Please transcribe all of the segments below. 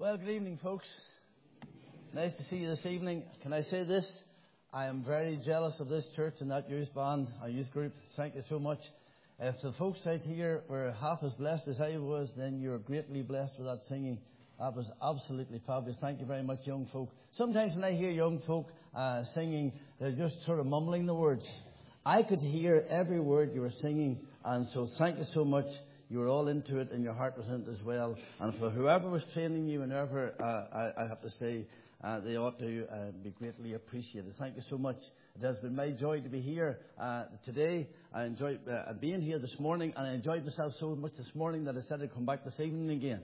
Well, good evening, folks. Nice to see you this evening. Can I say this? I am very jealous of this church and that youth band, our youth group. Thank you so much. If the folks out here were half as blessed as I was, then you're greatly blessed with that singing. That was absolutely fabulous. Thank you very much, young folk. Sometimes when I hear young folk singing, they're just sort of mumbling the words. I could hear every word you were singing, and so thank you so much. You were all into it, and your heart was in it as well. And for whoever was training you, and whoever, I have to say, they ought to be greatly appreciated. Thank you so much. It has been my joy to be here today. I enjoyed being here this morning, and I enjoyed myself so much this morning that I said I'd come back this evening again.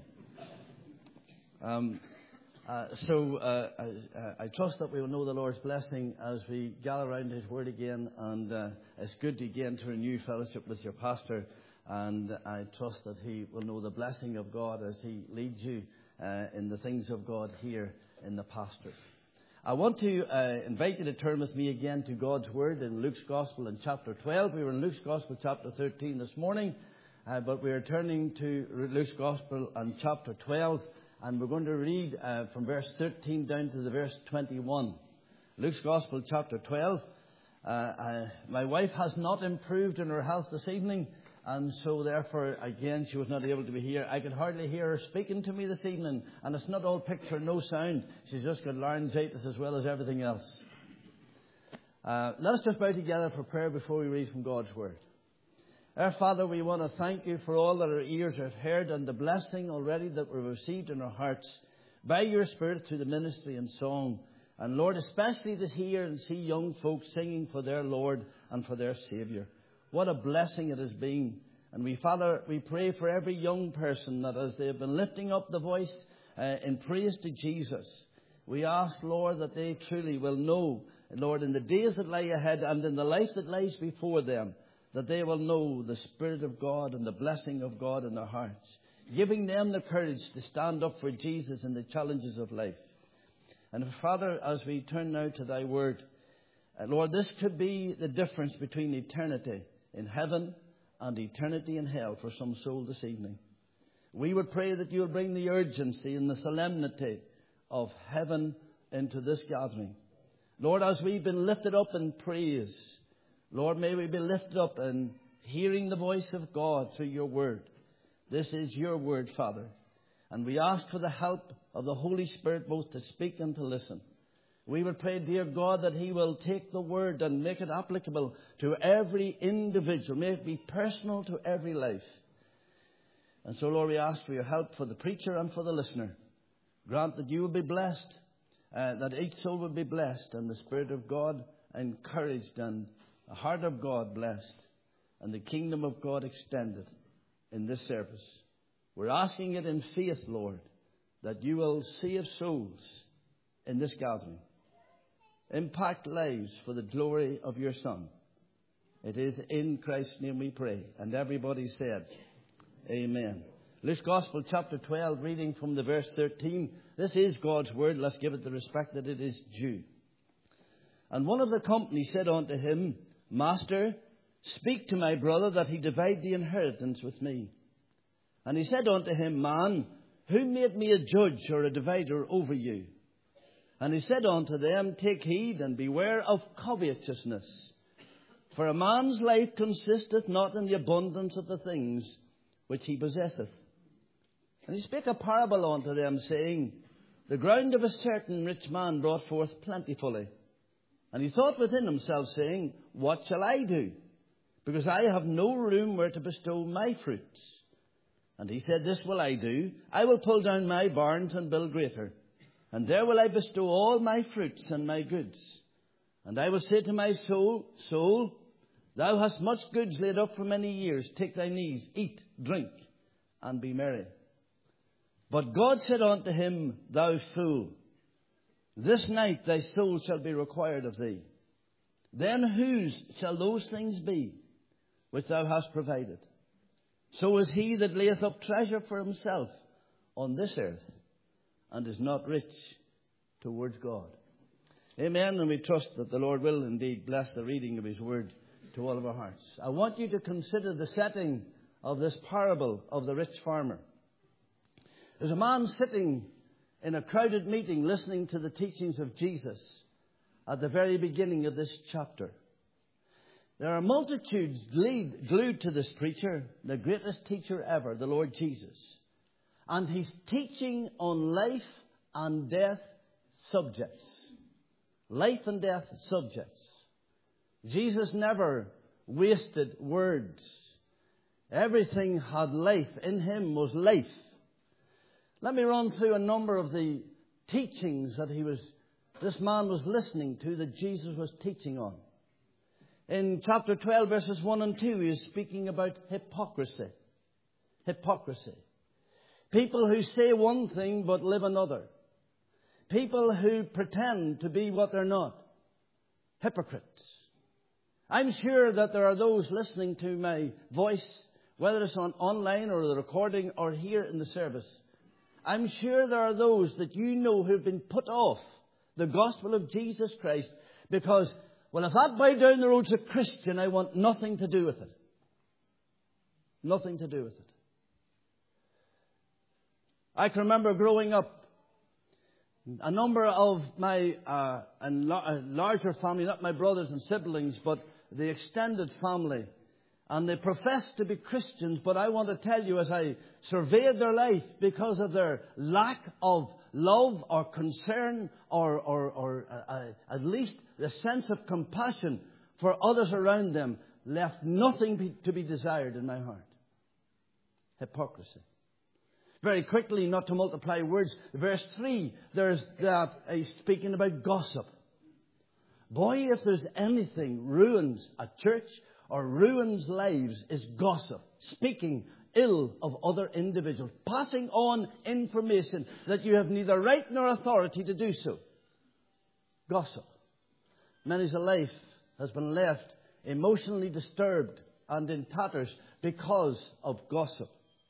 I trust that we will know the Lord's blessing as we gather around His Word again, and it's good to again to renew fellowship with your pastor, and I trust that he will know the blessing of God as he leads you in the things of God here in the pastorate. I want to invite you to turn with me again to God's Word in Luke's Gospel in chapter 12. We were in Luke's Gospel chapter 13 this morning, but we are turning to Luke's Gospel and chapter 12. And we're going to read from verse 13 down to the verse 21. Luke's Gospel, chapter 12. My wife has not improved in her health this evening, and so therefore, again, she was not able to be here. I could hardly hear her speaking to me this evening, and it's not all picture, no sound. She's just got laryngitis as well as everything else. Let us just bow together for prayer before we read from God's Word. Our Father, we want to thank you for all that our ears have heard and the blessing already that we've received in our hearts by your Spirit through the ministry and song. And Lord, especially to hear and see young folks singing for their Lord and for their Saviour. What a blessing it has been. And we, Father, we pray for every young person that as they have been lifting up the voice in praise to Jesus, we ask, Lord, that they truly will know, Lord, in the days that lie ahead and in the life that lies before them, that they will know the Spirit of God and the blessing of God in their hearts, giving them the courage to stand up for Jesus in the challenges of life. And Father, as we turn now to thy word, Lord, this could be the difference between eternity in heaven and eternity in hell for some soul this evening. We would pray that you will bring the urgency and the solemnity of heaven into this gathering. Lord, as we've been lifted up in praise, Lord, may we be lifted up in hearing the voice of God through your word. This is your word, Father. And we ask for the help of the Holy Spirit both to speak and to listen. We would pray, dear God, that he will take the word and make it applicable to every individual. May it be personal to every life. And so, Lord, we ask for your help for the preacher and for the listener. Grant that you will be blessed, that each soul will be blessed, and the Spirit of God encouraged, and the heart of God blessed, and the kingdom of God extended in this service. We're asking it in faith, Lord, that you will save souls in this gathering. Impact lives for the glory of your Son. It is in Christ's name we pray. And everybody said, Amen. Luke's Gospel, chapter 12, reading from the verse 13. This is God's word. Let's give it the respect that it is due. And one of the company said unto him, Master, speak to my brother that he divide the inheritance with me. And he said unto him, Man, who made me a judge or a divider over you? And he said unto them, Take heed and beware of covetousness. For a man's life consisteth not in the abundance of the things which he possesseth. And he spake a parable unto them, saying, The ground of a certain rich man brought forth plentifully. And he thought within himself, saying, What shall I do? Because I have no room where to bestow my fruits. And he said, This will I do. I will pull down my barns and build greater. And there will I bestow all my fruits and my goods. And I will say to my soul, Soul, thou hast much goods laid up for many years. Take thine ease, eat, drink, and be merry. But God said unto him, Thou fool, this night thy soul shall be required of thee. Then whose shall those things be which thou hast provided? So is he that layeth up treasure for himself on this earth, and is not rich towards God. Amen. And we trust that the Lord will indeed bless the reading of his word to all of our hearts. I want you to consider the setting of this parable of the rich farmer. There's a man sitting in a crowded meeting listening to the teachings of Jesus at the very beginning of this chapter. There are multitudes glued to this preacher, the greatest teacher ever, the Lord Jesus. And he's teaching on life and death subjects. Life and death subjects. Jesus never wasted words. Everything had life. In him was life. Let me run through a number of the teachings that this man was listening to, that Jesus was teaching on. In chapter 12, verses 1 and 2, he is speaking about hypocrisy. Hypocrisy. People who say one thing but live another. People who pretend to be what they're not. Hypocrites. I'm sure that there are those listening to my voice, whether it's online or the recording or here in the service. I'm sure there are those that you know who have been put off the gospel of Jesus Christ because, well, if that boy down the road's a Christian, I want nothing to do with it. Nothing to do with it. I can remember growing up, a number of my larger family, not my brothers and siblings, but the extended family, and they professed to be Christians, but I want to tell you, as I surveyed their life, because of their lack of love or concern or at least the sense of compassion for others around them, left nothing to be desired in my heart. Hypocrisy. Very quickly, not to multiply words, verse 3, there's that he's speaking about gossip. Boy, if there's anything ruins a church or ruins lives, is gossip. Speaking ill of other individuals. Passing on information that you have neither right nor authority to do so. Gossip. Many's a life has been left emotionally disturbed and in tatters because of gossip.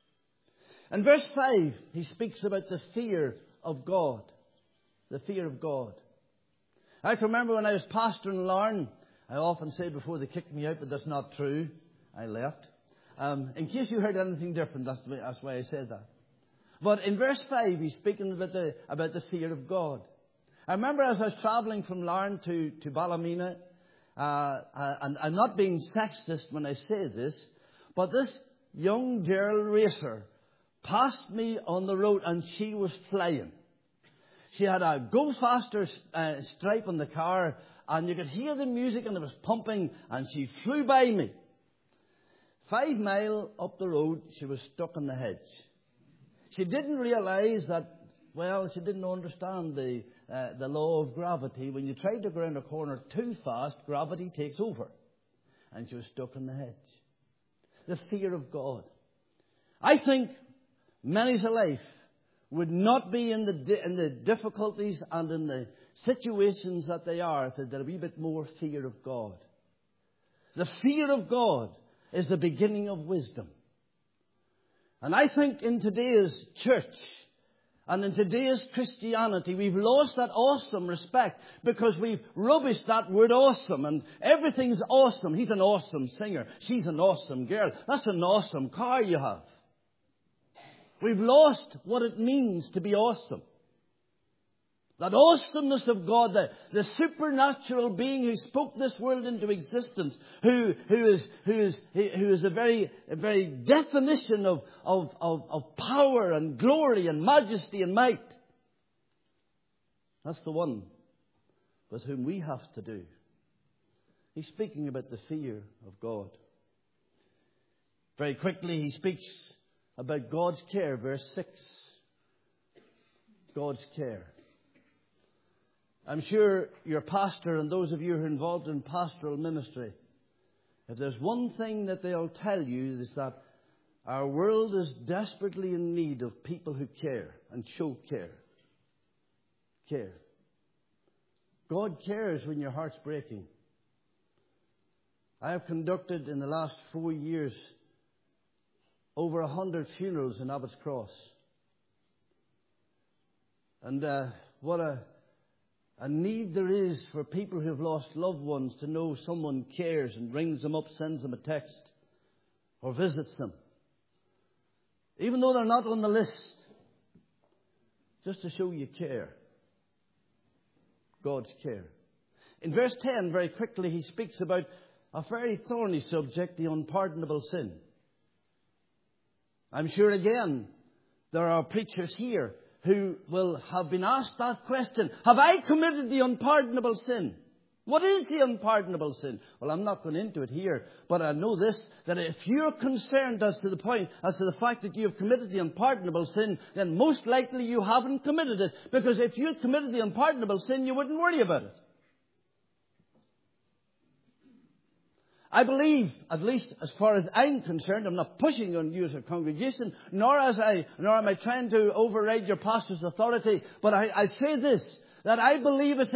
In verse 5, he speaks about the fear of God. The fear of God. I can remember when I was pastoring in Larne, I often say before they kicked me out, but that's not true. I left. In case you heard anything different, that's why I said that. But in verse 5, he's speaking about the fear of God. I remember as I was travelling from Larne to Ballymena, and I'm not being sexist when I say this, but this young girl racer passed me on the road and she was flying. She had a go faster stripe on the car, and you could hear the music and it was pumping, and she flew by me. 5 miles up the road, she was stuck in the hedge. She didn't realise that, well, she didn't understand the law of gravity. When you try to go around a corner too fast, gravity takes over. And she was stuck in the hedge. The fear of God. I think many's a life would not be in the difficulties and in the situations that they are if they had a wee bit more fear of God. The fear of God is the beginning of wisdom. And I think in today's church and in today's Christianity, we've lost that awesome respect because we've rubbished that word awesome, and everything's awesome. He's an awesome singer. She's an awesome girl. That's an awesome car you have. We've lost what it means to be awesome. That awesomeness of God, the supernatural being who spoke this world into existence, who is a very definition of power and glory and majesty and might. That's the one with whom we have to do. He's speaking about the fear of God. Very quickly he speaks about God's care, verse 6. God's care. I'm sure your pastor and those of you who are involved in pastoral ministry, if there's one thing that they'll tell you, is that our world is desperately in need of people who care and show care. Care. God cares when your heart's breaking. I have conducted in the last 4 years over 100 funerals in Abbott's Cross. And what a need there is for people who have lost loved ones to know someone cares and rings them up, sends them a text, or visits them. Even though they're not on the list. just to show you care. God's care. In verse 10, very quickly, he speaks about a very thorny subject, the unpardonable sin. I'm sure, again, there are preachers here who will have been asked that question. Have I committed the unpardonable sin? What is the unpardonable sin? Well, I'm not going into it here, but I know this, that if you're concerned as to the fact that you have committed the unpardonable sin, then most likely you haven't committed it. Because if you had committed the unpardonable sin, you wouldn't worry about it. I believe, at least as far as I'm concerned, I'm not pushing on you as a congregation, nor am I trying to override your pastor's authority, but I say this, that I believe it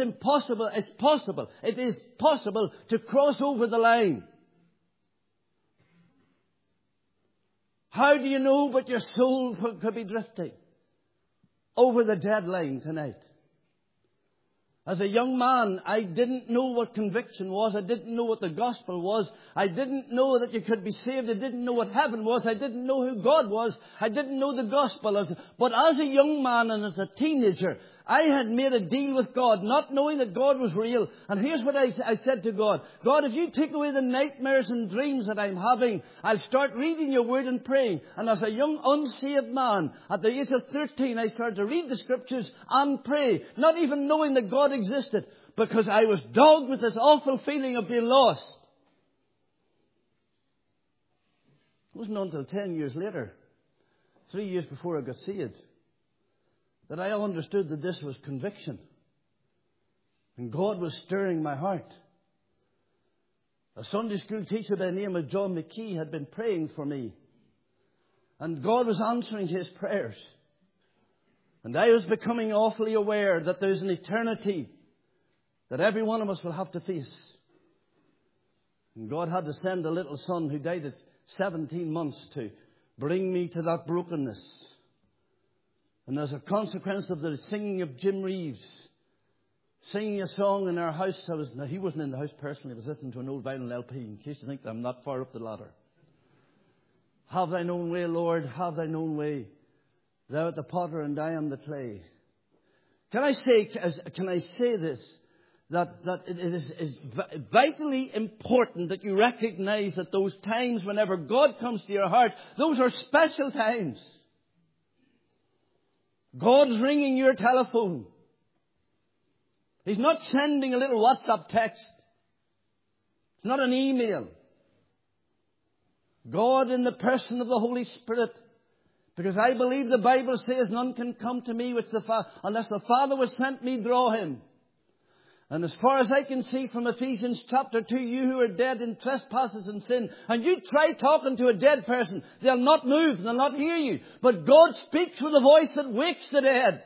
is possible to cross over the line. How do you know but your soul could be drifting over the dead line tonight? As a young man, I didn't know what conviction was. I didn't know what the gospel was. I didn't know that you could be saved. I didn't know what heaven was. I didn't know who God was. I didn't know the gospel. But as a young man and as a teenager, I had made a deal with God, not knowing that God was real. And here's what I said to God. God, if you take away the nightmares and dreams that I'm having, I'll start reading your word and praying. And as a young unsaved man, at the age of 13, I started to read the scriptures and pray, not even knowing that God existed, because I was dogged with this awful feeling of being lost. It wasn't until 10 years later, 3 years before I got saved, that I understood that this was conviction. And God was stirring my heart. A Sunday school teacher by the name of John McKee had been praying for me. And God was answering his prayers. And I was becoming awfully aware that there's an eternity that every one of us will have to face. And God had to send a little son who died at 17 months to bring me to that brokenness. And as a consequence of the singing of Jim Reeves, singing a song in our house, he wasn't in the house personally, I was listening to an old vinyl LP, in case you think I'm not far up the ladder. Have thine own way, Lord, have thine own way. Thou art the potter and I am the clay. Can I say this? That it is vitally important that you recognize that those times whenever God comes to your heart, those are special times. God's ringing your telephone. He's not sending a little WhatsApp text. It's not an email. God in the person of the Holy Spirit. Because I believe the Bible says none can come to me unless the Father was sent me, draw him. And as far as I can see from Ephesians chapter 2, you who are dead in trespasses and sin, and you try talking to a dead person, they'll not move, they'll not hear you. But God speaks with a voice that wakes the dead.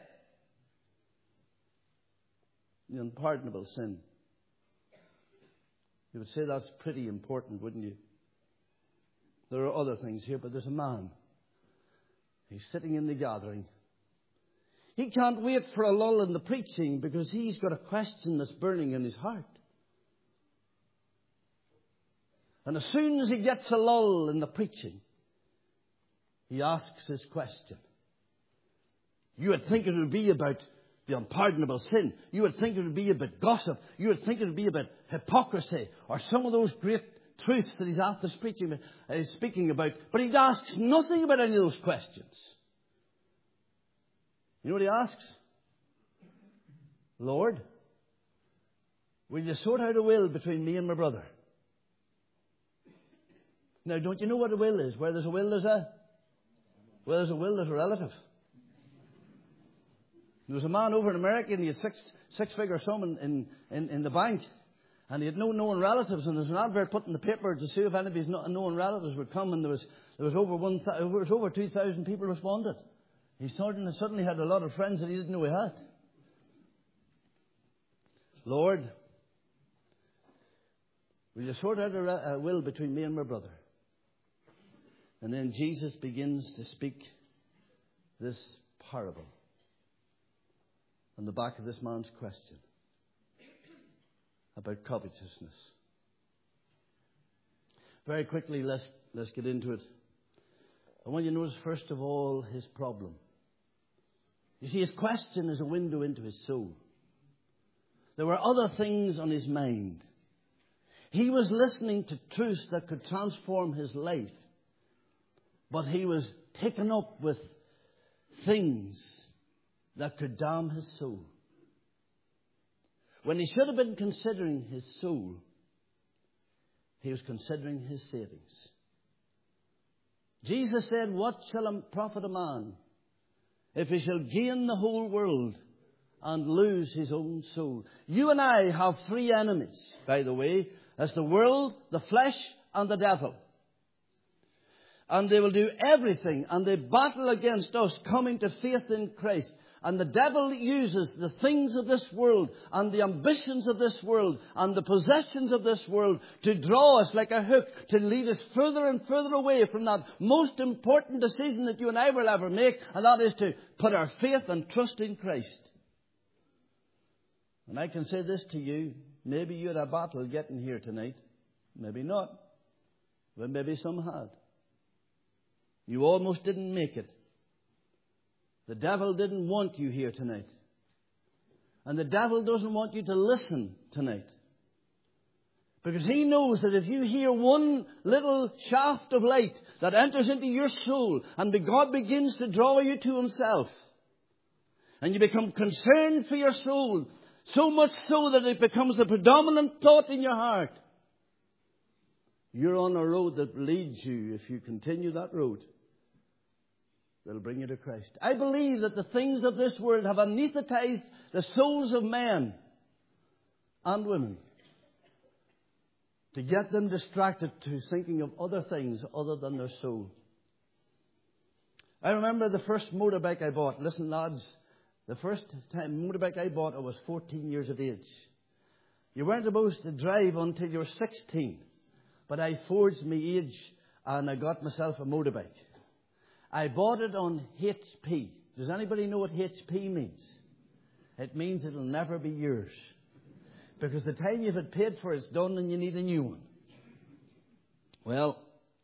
The unpardonable sin. You would say that's pretty important, wouldn't you? There are other things here, but there's a man. He's sitting in the gathering. He can't wait for a lull in the preaching because he's got a question that's burning in his heart. And as soon as he gets a lull in the preaching, he asks his question. You would think it would be about the unpardonable sin. You would think it would be about gossip. You would think it would be about hypocrisy or some of those great truths that he's after speaking about. But he asks nothing about any of those questions. You know what he asks? Lord, will you sort out a will between me and my brother? Now, don't you know what a will is? Where there's a will, there's a relative. There was a man over in America and he had six-figure sum in the bank. And he had no known relatives. And there was an advert put in the paper to see if any of his known relatives would come. And there was over 2,000 people responded. He suddenly had a lot of friends that he didn't know he had. Lord, will you sort out a will between me and my brother? And then Jesus begins to speak this parable on the back of this man's question about covetousness. Very quickly, let's get into it. I want you to notice, first of all, his problem. You see, his question is a window into his soul. There were other things on his mind. He was listening to truths that could transform his life. But he was taken up with things that could damn his soul. When he should have been considering his soul, he was considering his savings. Jesus said, "What shall it profit a man if he shall gain the whole world and lose his own soul?" You and I have three enemies, by the way. That's the world, the flesh, and the devil. And they will do everything, and they battle against us coming to faith in Christ. And the devil uses the things of this world and the ambitions of this world and the possessions of this world to draw us like a hook, to lead us further and further away from that most important decision that you and I will ever make, and that is to put our faith and trust in Christ. And I can say this to you, maybe you had a battle getting here tonight. Maybe not. But maybe some had. You almost didn't make it. The devil didn't want you here tonight. And the devil doesn't want you to listen tonight. Because he knows that if you hear one little shaft of light that enters into your soul and God begins to draw you to himself, and you become concerned for your soul, so much so that it becomes the predominant thought in your heart, you're on a road that leads you, if you continue that road, that'll bring you to Christ. I believe that the things of this world have anesthetized the souls of men and women to get them distracted to thinking of other things other than their soul. I remember the first motorbike I bought. Listen, lads, the first motorbike I bought, I was 14 years of age. You weren't supposed to drive until you were 16. But I forged my age and I got myself a motorbike. I bought it on HP. Does anybody know what HP means? It means it'll never be yours. Because the time you've had paid for it's done and you need a new one. Well,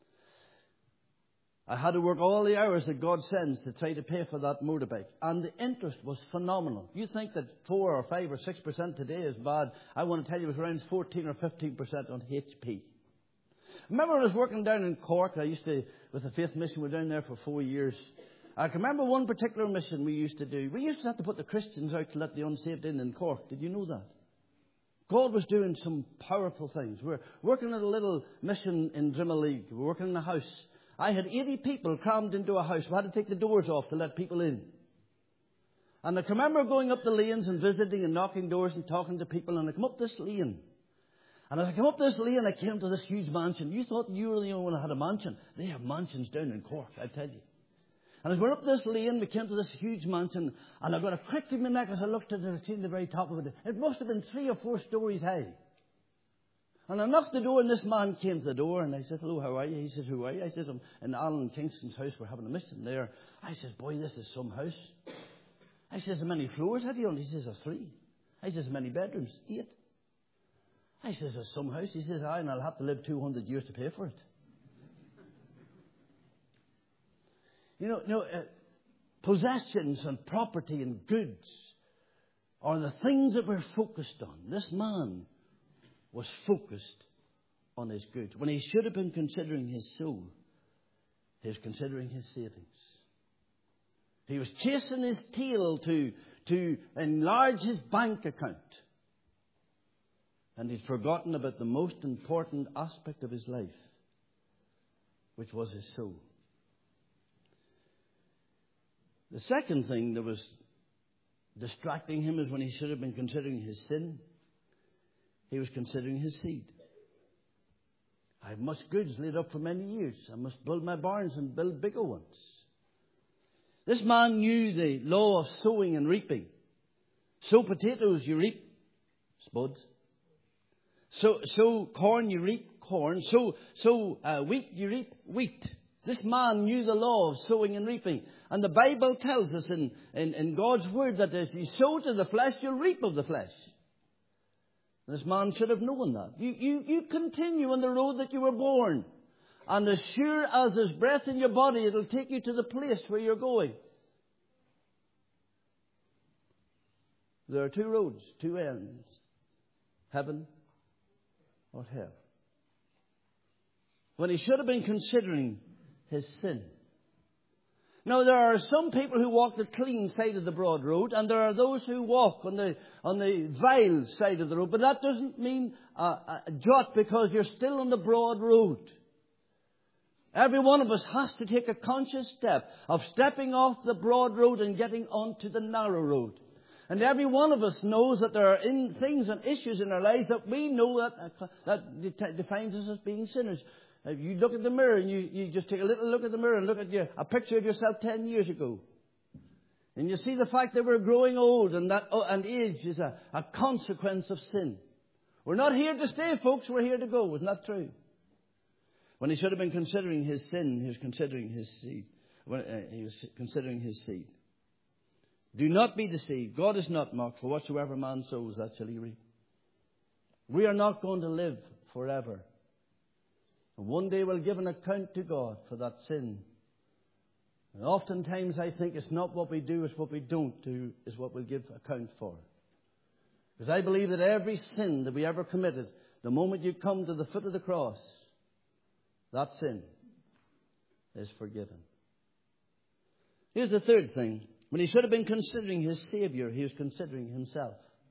I had to work all the hours that God sends to try to pay for that motorbike. And the interest was phenomenal. You think that 4 or 5 or 6% today is bad. I want to tell you it was around 14 or 15% on HP. Remember when I was working down in Cork, I used to, with the Faith Mission, we were down there for 4 years. I can remember one particular mission we used to do. We used to have to put the Christians out to let the unsaved in Cork. Did you know that? God was doing some powerful things. We're working at a little mission in Drimoleague. We're working in a house. I had 80 people crammed into a house. We had to take the doors off to let people in. And I can remember going up the lanes and visiting and knocking doors and talking to people. And I come up this lane. And as I came up this lane, I came to this huge mansion. You thought you were the only one who had a mansion. They have mansions down in Cork, I tell you. And as we went up this lane, we came to this huge mansion. And I got a crick in my neck as I looked at it and seen the very top of it. It must have been 3 or 4 stories high. And I knocked the door and this man came to the door. And I said, "Hello, how are you?" He says, "Who are you?" I said, "I'm in Alan Kingston's house. We're having a mission there." I says, "Boy, this is some house." I says, "How many floors have you on?" He says, 3. I says, "How many bedrooms?" 8. I says, "There's some house." He says, "Aye, and I'll have to live 200 years to pay for it." Possessions and property and goods are the things that we're focused on. This man was focused on his goods. When he should have been considering his soul, he was considering his savings. He was chasing his tail to enlarge his bank account. And he'd forgotten about the most important aspect of his life, which was his soul. The second thing that was distracting him is when he should have been considering his sin, he was considering his seed. "I have much goods laid up for many years. I must build my barns and build bigger ones." This man knew the law of sowing and reaping. Sow potatoes, you reap spuds. Sow corn, you reap corn. Sow wheat, you reap wheat. This man knew the law of sowing and reaping. And the Bible tells us in God's Word that if you sow to the flesh, you'll reap of the flesh. This man should have known that. You continue on the road that you were born. And as sure as there's breath in your body, it'll take you to the place where you're going. There are two roads, two ends. Heaven or hell. When he should have been considering his sin. Now, there are some people who walk the clean side of the broad road, and there are those who walk on the vile side of the road. But that doesn't mean a jot, because you're still on the broad road. Every one of us has to take a conscious step of stepping off the broad road and getting onto the narrow road. And every one of us knows that there are things and issues in our lives that we know that defines us as being sinners. If you look at the mirror and you just take a little look at the mirror and look at a picture of yourself 10 years ago. And you see the fact that we're growing old, and age is a consequence of sin. We're not here to stay, folks. We're here to go. Isn't that true? When he should have been considering his sin, he was considering his seed. He was considering his seed. Do not be deceived. God is not mocked, for whatsoever man sows, that shall he reap. We are not going to live forever. And one day we'll give an account to God for that sin. And oftentimes I think it's not what we do, it's what we don't do, is what we'll give account for. Because I believe that every sin that we ever committed, the moment you come to the foot of the cross, that sin is forgiven. Here's the third thing. When he should have been considering his Savior, he was considering himself.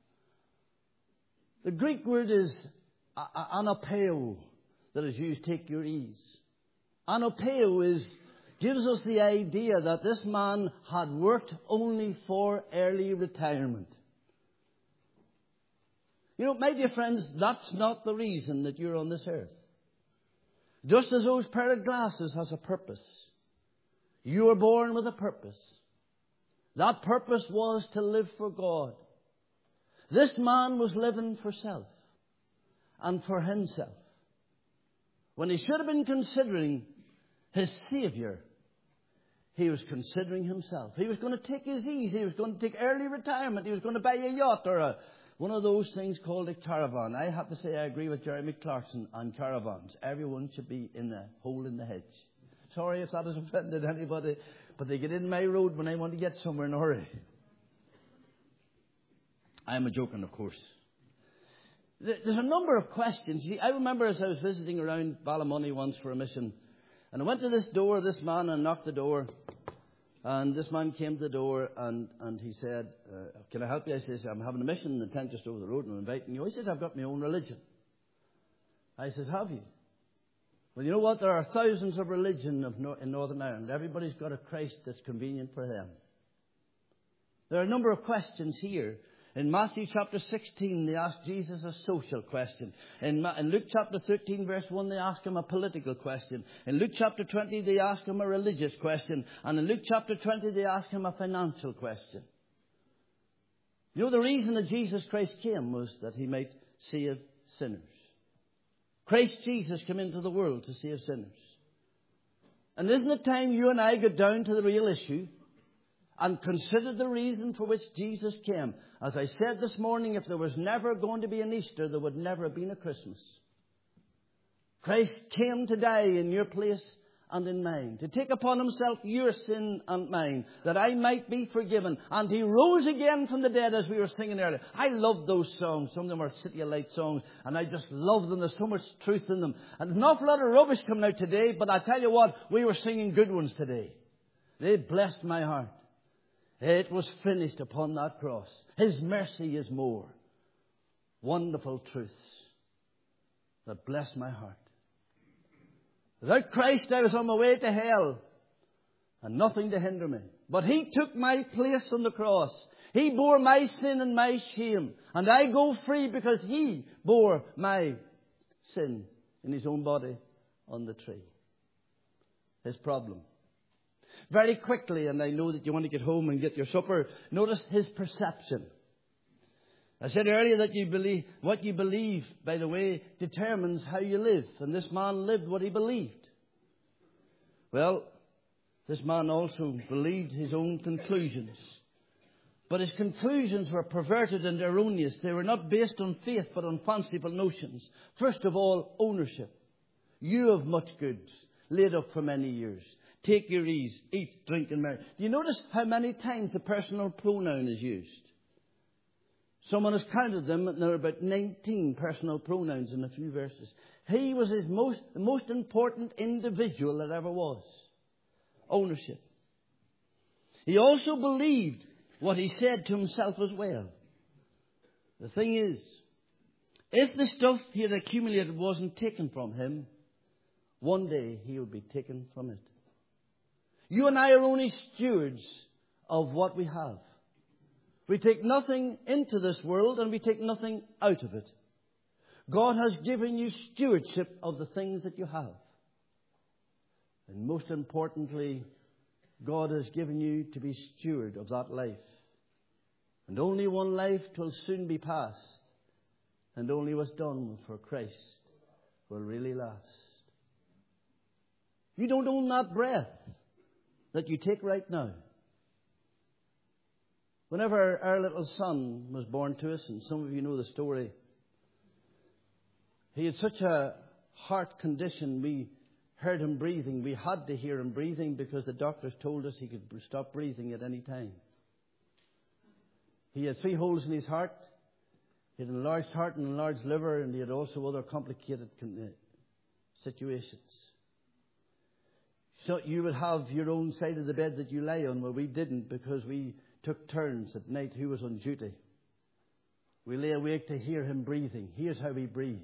The Greek word is anopeo, that is used, take your ease. Anopeo gives us the idea that this man had worked only for early retirement. You know, my dear friends, that's not the reason that you're on this earth. Just as those pair of glasses has a purpose. You were born with a purpose. That purpose was to live for God. This man was living for self and for himself. When he should have been considering his Savior, he was considering himself. He was going to take his ease. He was going to take early retirement. He was going to buy a yacht or one of those things called a caravan. I have to say I agree with Jeremy Clarkson on caravans. Everyone should be in a hole in the hedge. Sorry if that has offended anybody, but they get in my road when I want to get somewhere in a hurry. I'm a joking, of course. There's a number of questions. See, I remember as I was visiting around Ballymoney once for a mission, and I went to this door, this man, and knocked the door. And this man came to the door and he said, can I help you? I said, I'm having a mission in the tent just over the road and I'm inviting you. He said, I've got my own religion. I said, have you? Well, you know what? There are thousands of religions in Northern Ireland. Everybody's got a Christ that's convenient for them. There are a number of questions here. In Matthew chapter 16, they ask Jesus a social question. In Luke chapter 13, verse 1, they ask him a political question. In Luke chapter 20, they ask him a religious question. And in Luke chapter 20, they ask him a financial question. You know, the reason that Jesus Christ came was that he might save sinners. Christ Jesus came into the world to save sinners. And isn't it time you and I get down to the real issue and consider the reason for which Jesus came? As I said this morning, if there was never going to be an Easter, there would never have been a Christmas. Christ came to die in your place and in mine, to take upon himself your sin and mine, that I might be forgiven. And he rose again from the dead, as we were singing earlier. I love those songs. Some of them are City of Light songs, and I just love them. There's so much truth in them. And there's an awful lot of rubbish coming out today, but I tell you what, we were singing good ones today. They blessed my heart. It was finished upon that cross. His mercy is more. Wonderful truths that bless my heart. Without Christ, I was on my way to hell and nothing to hinder me. But he took my place on the cross. He bore my sin and my shame. And I go free because he bore my sin in his own body on the tree. His problem. Very quickly, and I know that you want to get home and get your supper, notice his perception. I said earlier that what you believe, by the way, determines how you live. And this man lived what he believed. Well, this man also believed his own conclusions. But his conclusions were perverted and erroneous. They were not based on faith, but on fanciful notions. First of all, ownership. You have much goods, laid up for many years. Take your ease, eat, drink and marry. Do you notice how many times the personal pronoun is used? Someone has counted them, and there are about 19 personal pronouns in a few verses. He was the most important individual that ever was. Ownership. He also believed what he said to himself as well. The thing is, if the stuff he had accumulated wasn't taken from him, one day he would be taken from it. You and I are only stewards of what we have. We take nothing into this world and we take nothing out of it. God has given you stewardship of the things that you have. And most importantly, God has given you to be steward of that life. And only one life will soon be passed. And only what's done for Christ will really last. You don't own that breath that you take right now. Whenever our little son was born to us, and some of you know the story, he had such a heart condition, we heard him breathing. We had to hear him breathing because the doctors told us he could stop breathing at any time. He had 3 holes in his heart. He had an enlarged heart and an enlarged liver, and he had also other complicated situations. So you would have your own side of the bed that you lay on. Well, we didn't, because we took turns at night who was on duty. We lay awake to hear him breathing. Here's how he breathed.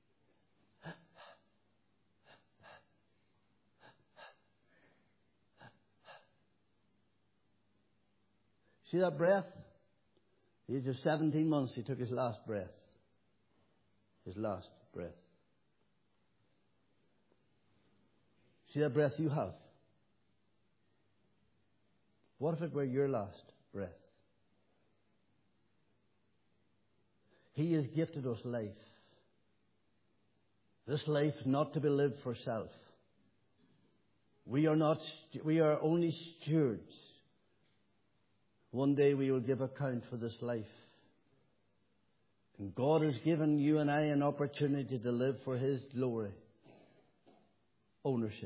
See that breath? At the age of 17 months, he took his last breath. His last breath. See that breath you have? What if it were your last breath? He has gifted us life. This life not to be lived for self. We are only stewards. One day we will give account for this life. And God has given you and I an opportunity to live for His glory. Ownership.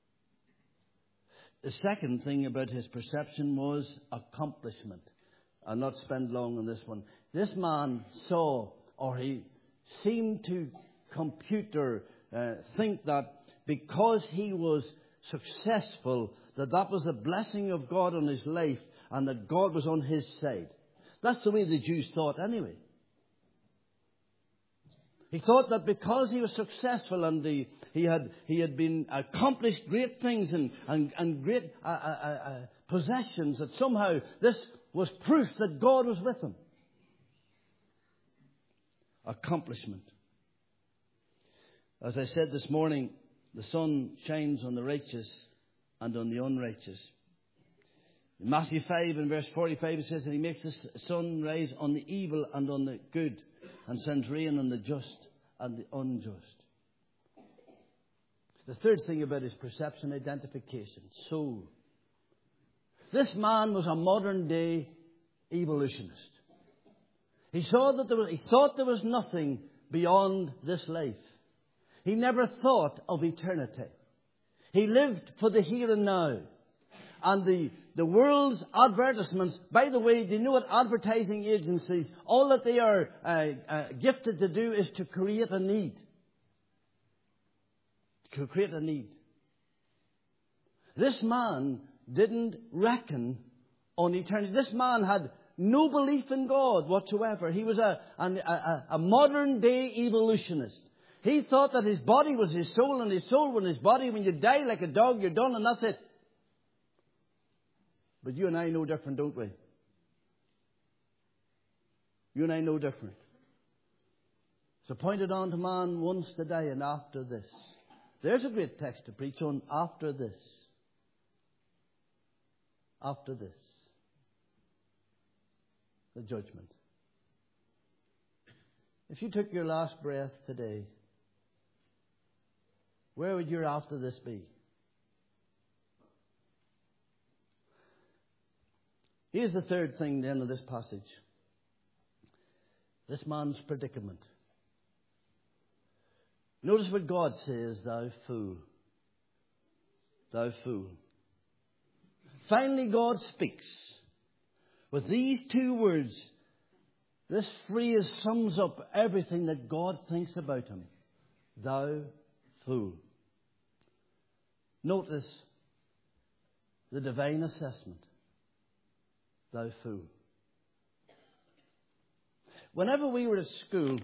The second thing about his perception was accomplishment. I'll not spend long on this one. This man saw, or he seemed to compute or think that because he was successful, that was a blessing of God on his life and that God was on his side. That's the way the Jews thought anyway. He thought that because he was successful and he had been accomplished great things and great possessions, that somehow this was proof that God was with him. Accomplishment. As I said this morning, the sun shines on the righteous and on the unrighteous. In Matthew 5 and verse 45 it says that He makes the sun rise on the evil and on the good, and sends rain on the just and the unjust. The third thing about his perception, identification. So, this man was a modern day evolutionist. He thought there was nothing beyond this life. He never thought of eternity. He lived for the here and now. And the world's advertisements, by the way, do you know what advertising agencies, all that they are gifted to do is to create a need. To create a need. This man didn't reckon on eternity. This man had no belief in God whatsoever. He was a modern day evolutionist. He thought that his body was his soul and his soul was his body. When you die like a dog, you're done and that's it. But you and I know different, don't we? You and I know different. It's appointed unto man once to die, and after this. There's a great text to preach on. After this. After this. The judgment. If you took your last breath today, where would your after this be? Here's the third thing then of this passage. This man's predicament. Notice what God says, thou fool. Thou fool. Finally God speaks with these two words. This phrase sums up everything that God thinks about him. Thou fool. Notice the divine assessment. Thou fool. Whenever we were at school,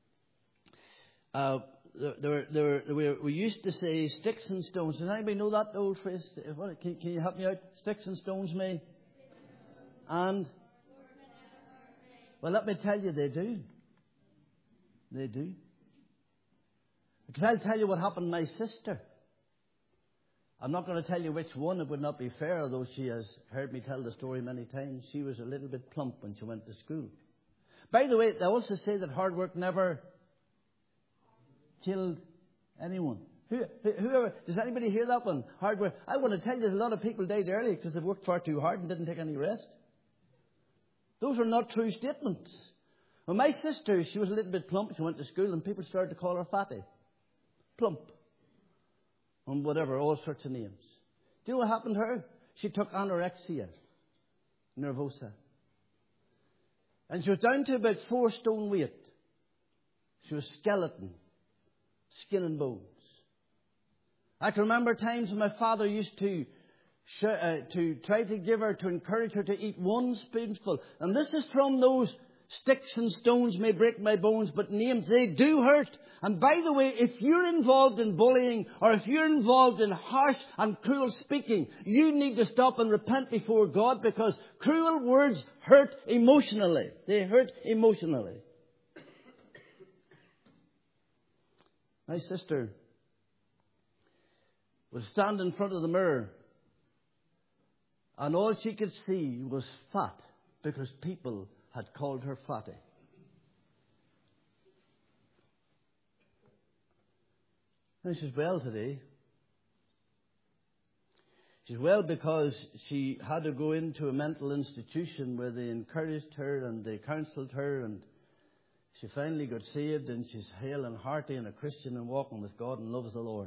we used to say sticks and stones. Does anybody know that old phrase? Can you help me out? Sticks and stones may. And, well, let me tell you, they do. They do. Because I'll tell you what happened to my sister. I'm not going to tell you which one. It would not be fair, although she has heard me tell the story many times. She was a little bit plump when she went to school. By the way, they also say that hard work never killed anyone. Whoever, does anybody hear that one? Hard work. I want to tell you, a lot of people died early because they've worked far too hard and didn't take any rest. Those are not true statements. Well, my sister, she was a little bit plump. She went to school and people started to call her fatty. Plump. And whatever, all sorts of names. Do you know what happened to her? She took anorexia nervosa. And she was down to about 4 stone weight. She was skeleton, skin and bones. I can remember times when my father used to try to give her, to encourage her to eat 1 spoonful. And this is from those sticks and stones may break my bones, but names, they do hurt. And by the way, if you're involved in bullying or if you're involved in harsh and cruel speaking, you need to stop and repent before God, because cruel words hurt emotionally. They hurt emotionally. My sister would stand in front of the mirror and all she could see was fat, because people had called her fatty. And she's well today. She's well because she had to go into a mental institution where they encouraged her and they counselled her, and she finally got saved, and she's hale and hearty and a Christian and walking with God and loves the Lord.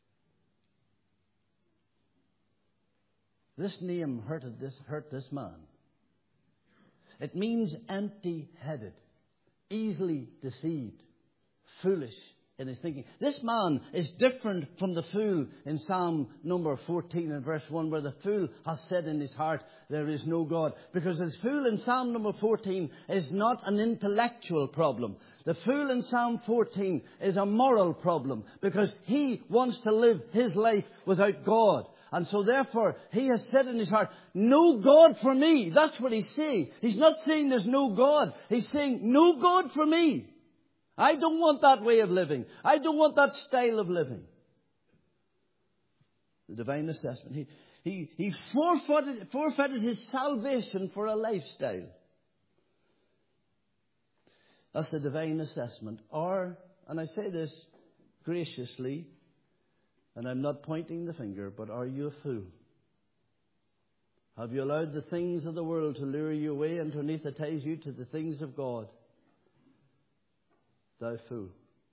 This name hurt this man. It means empty-headed, easily deceived, foolish in his thinking. This man is different from the fool in Psalm number 14 and verse 1, where the fool has said in his heart, there is no God. Because the fool in Psalm number 14 is not an intellectual problem. The fool in Psalm 14 is a moral problem, because he wants to live his life without God. And so therefore, he has said in his heart, no God for me. That's what he's saying. He's not saying there's no God. He's saying, no God for me. I don't want that way of living. I don't want that style of living. The divine assessment. He forfeited his salvation for a lifestyle. That's the divine assessment. Or, and I say this graciously, and I'm not pointing the finger, but are you a fool? Have you allowed the things of the world to lure you away and to anesthetize you to the things of God? Thou fool.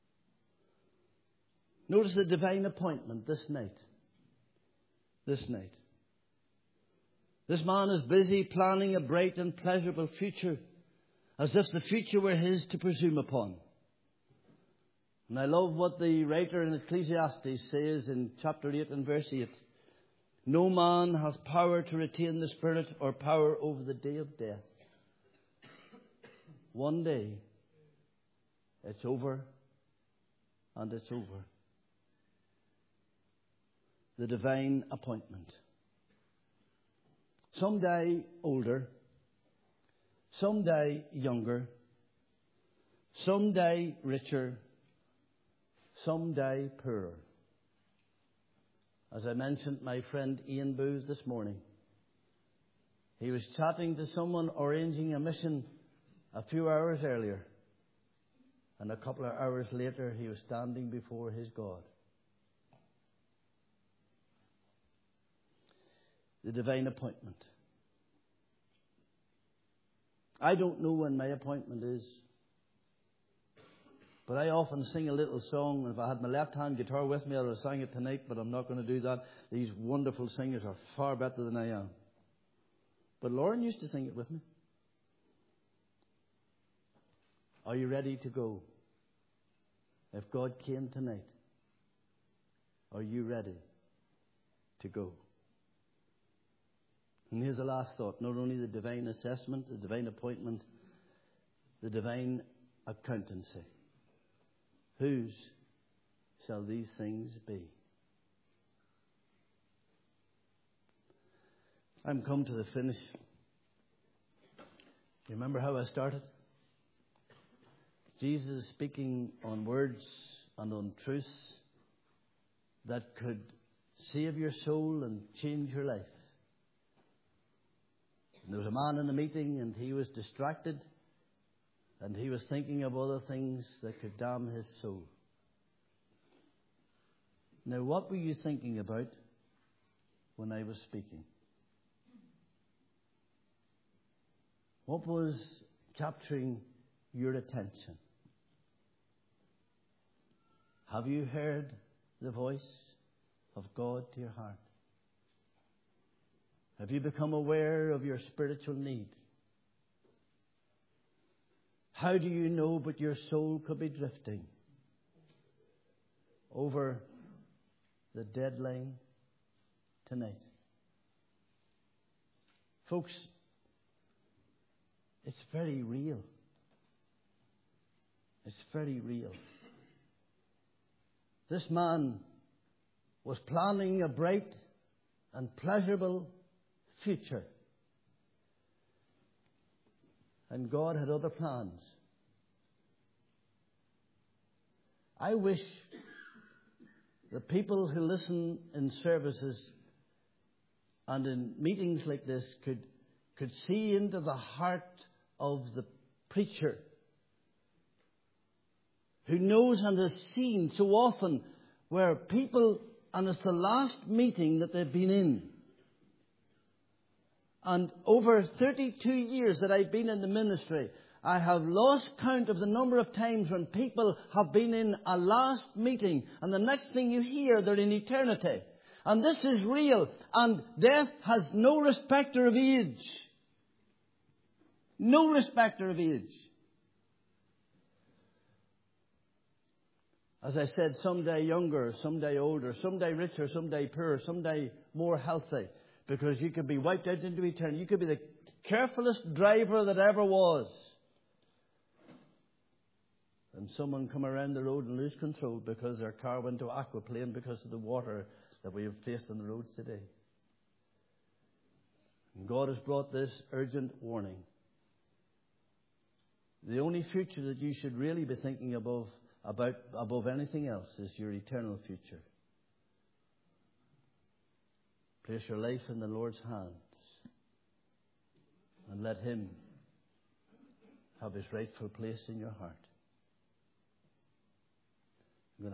Notice the divine appointment this night. This night. This man is busy planning a bright and pleasurable future, as if the future were his to presume upon. And I love what the writer in Ecclesiastes says in chapter 8 and verse 8. No man has power to retain the spirit or power over the day of death. One day, it's over and it's over. The divine appointment. Some die older, some die younger, some die richer, some die poorer. As I mentioned, my friend Ian Booth this morning, he was chatting to someone arranging a mission a few hours earlier. And a couple of hours later, he was standing before his God. The divine appointment. I don't know when my appointment is. But I often sing a little song. If I had my left-hand guitar with me, I would have sang it tonight, but I'm not going to do that. These wonderful singers are far better than I am. But Lauren used to sing it with me. Are you ready to go? If God came tonight, are you ready to go? And here's the last thought. Not only the divine assessment, the divine appointment, the divine accountancy. Whose shall these things be? I'm come to the finish. You remember how I started? Jesus speaking on words and on truths that could save your soul and change your life. And there was a man in the meeting and he was distracted and he was thinking of other things that could damn his soul. Now, what were you thinking about when I was speaking? What was capturing your attention? Have you heard the voice of God to your heart? Have you become aware of your spiritual need? How do you know but your soul could be drifting over the deadline tonight? Folks, it's very real. It's very real. This man was planning a bright and pleasurable future. And God had other plans. I wish the people who listen in services and in meetings like this could see into the heart of the preacher who knows and has seen so often where people, and it's the last meeting that they've been in. And over 32 years that I've been in the ministry, I have lost count of the number of times when people have been in a last meeting and the next thing you hear, they're in eternity. And this is real. And death has no respecter of age. No respecter of age. As I said, someday younger, someday older, someday richer, someday poorer, someday more healthy. Because you could be wiped out into eternity. You could be the carefulest driver that ever was. And someone come around the road and lose control because their car went to aquaplane because of the water that we have faced on the roads today. And God has brought this urgent warning. The only future that you should really be thinking above anything else is your eternal future. Place your life in the Lord's hands and let Him have His rightful place in your heart.